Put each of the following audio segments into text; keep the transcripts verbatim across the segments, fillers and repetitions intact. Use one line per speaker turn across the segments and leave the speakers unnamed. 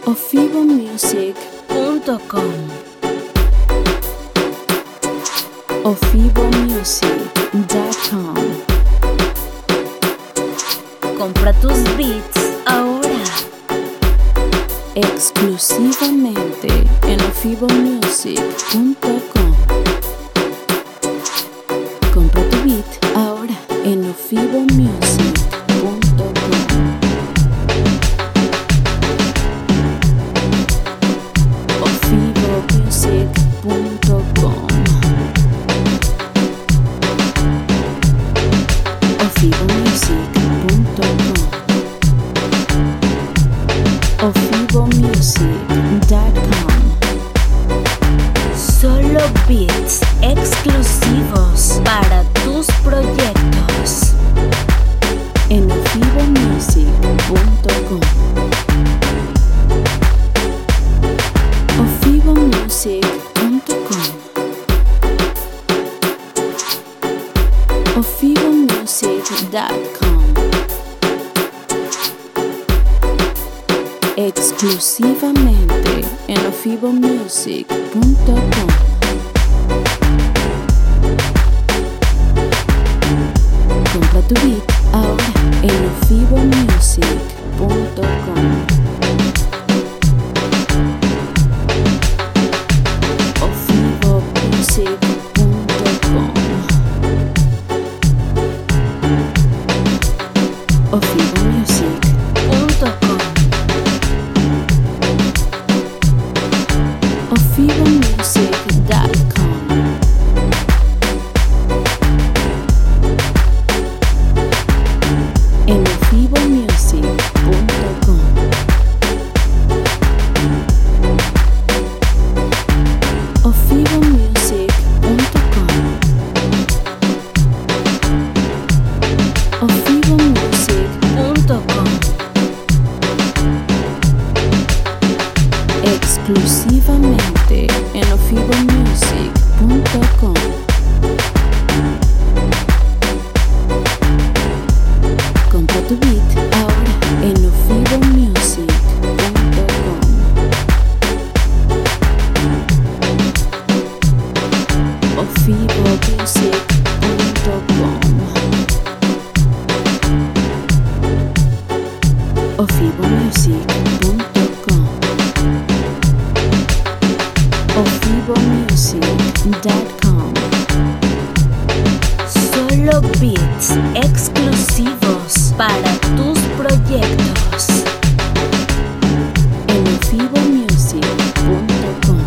ofibomusic punto com. ofibomusic punto com.
Compra tus beats ahora.
Exclusivamente en ofibomusic punto com. Compra tu beat ahora en ofibomusic punto com. ofibomusic punto com. ofibomusic punto com. ofibomusic punto com.
Solo beats exclusivos para tus proyectos.
En ofibomusic punto com. ofibomusic punto com. ofibomusic punto com. Exclusivamente en ofibomusic punto com. Compra tu beat ahora en ofibomusic punto com. ofibomusic punto com. ofibomusic
Punto com.
ofibomusic punto com. En ofibomusic punto com. ofibomusic punto com. ofibomusic
Punto com.
exclusivamente en ofibomusic punto com. Compra tu beat ahora en ofibomusic punto com. ofibomusic punto com. ofibomusic punto com. ofibomusic punto com.
Solo beats exclusivos para tus proyectos.
En ofibomusic punto com.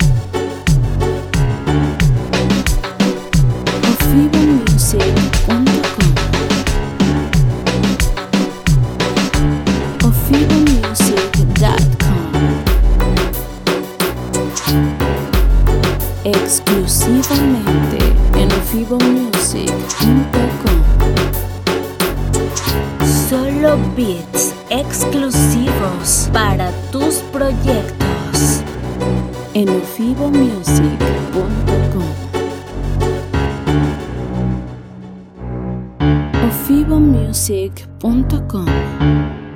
ofibomusic punto com. ofibomusic punto com. Exclusivamente en ofibomusic punto com.
Solo beats exclusivos para tus proyectos.
En ofibomusic punto com. ofibomusic punto com.